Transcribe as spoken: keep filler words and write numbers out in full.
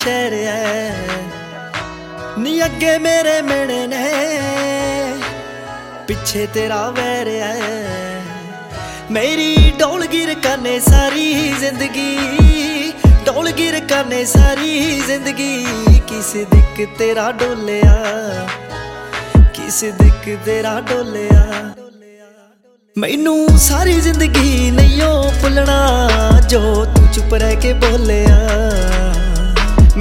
शहर है नी अगे मेरे मेने ने पिछे तेरा वैर है। मेरी डोलगिर करने सारी जिंदगी, डोलगिर करने सारी जिंदगी। किस दिक तेरा डोलिया, किस दिक तेरा डोलिया। मैनू सारी जिंदगी नहीं भुलना जो तू चुप रह के बोलिया।